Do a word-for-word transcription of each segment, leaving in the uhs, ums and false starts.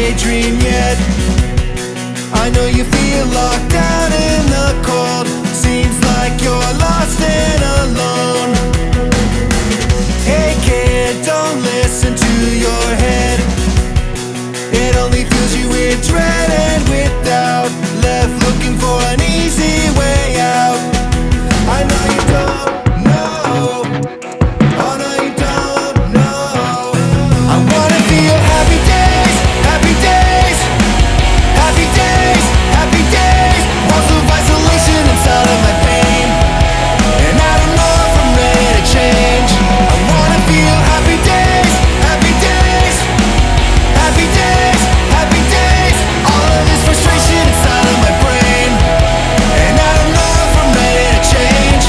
daydream yet. I know you feel locked down in the cold. Seems like you're lost and alone. Hey kid, don't listen to your head. It only fills you with dread and with doubt. Left looking for an easy way out. I know you don't know. Oh no, you don't know. I wanna feel happy days, happy days, happy days, happy days. Walls of isolation inside of my pain, and I don't know if I'm ready to change. I wanna feel happy days, happy days, happy days, happy days. All of this frustration inside of my brain, and I don't know if I'm ready to change.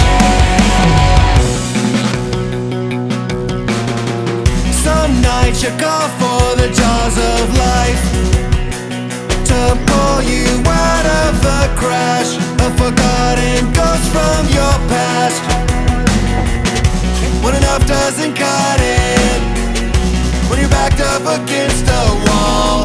Some nights you call for the jaws of life to pull you out of the crash. A forgotten ghost from your past. When enough doesn't cut it, when you're backed up against a wall.